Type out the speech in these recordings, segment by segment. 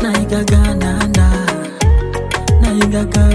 naigaga nana naigaga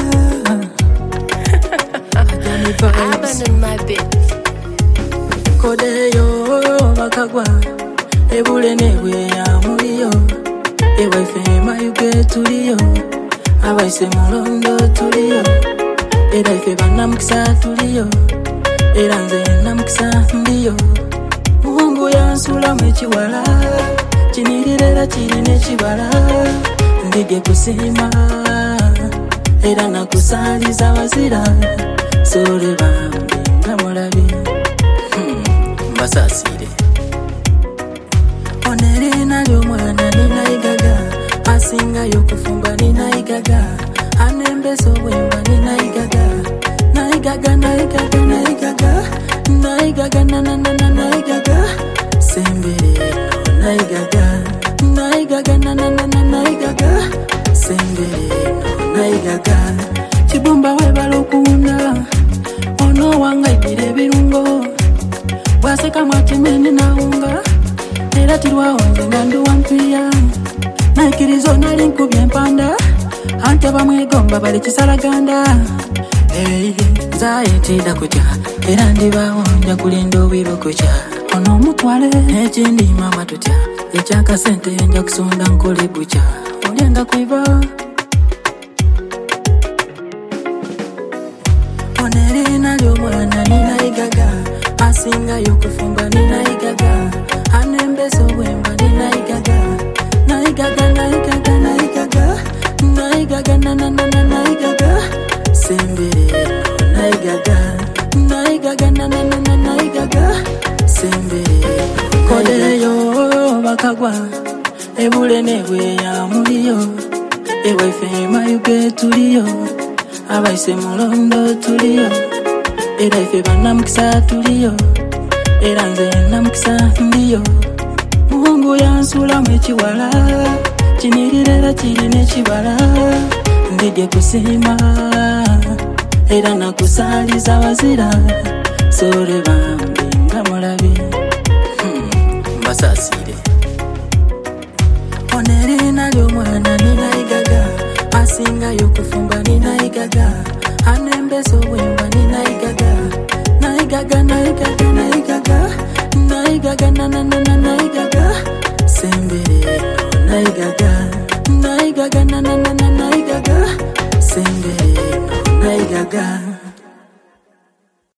Abandon my bit. Kodeyo bakagwa ebule nebwe ya muliyo ewefe mayuge tuliyo abaise mulondo tuliyo era ife banamukisa tuliyo era nze namukisa ndiyo Mungu yansula mwekiwala kinirira kirina ekibala ndige kusima era nakusaliza wazira sole bambi nga mulabi mbasasire onerina ly'omwana ninaigaga asingayo kufumba ninaigaga anembeso bwemba ninaigaga naigaga naigaga naigaga naigaga nananana naigaga sembere naigaga naigaga nananana naigaga sembere naigaga kibumba webala okuwunda ono wangaibira ebirungo bwaseka mwatemeni nawunga era tirwawonze nga ndi wampiya naikirizo nali nkubye empanda ante bamwegomba bali kisalaganda zayetida kutya era ndibawonja kulinda obwiro kutya ono omutwale nekindi mama tutya ekyakasente nja kusonda nkole bukya olyenga kwiba onerina ly'omwana ninaigaga asingayo kufumba ninaigaga anembeso bwemba ninaigaga naigaga naigaga naigaga naigaga nananana naigaga sembere naigaga naigaga nananana naigaga sembere kodeyo bakagwa ebule nebwe ya muliyo ewefe mayuge tuliyo abaise mulondo tuliyo era ife banamukisa tuliyo era nze namukisa ndiyo Mungu yansula mwekiwala kinirira kirina ekibala ndige kusima era nakusaliza wazira sole bambi nga mulabi mbasasire onerina ly'omwana ninaigaga asingayo kufumba ninaigaga anembeso bwemba ninaigaga naigaga naigaga naigaga naigaga nananana naigaga sembere naigaga naigaga nananana naigaga sembere naigaga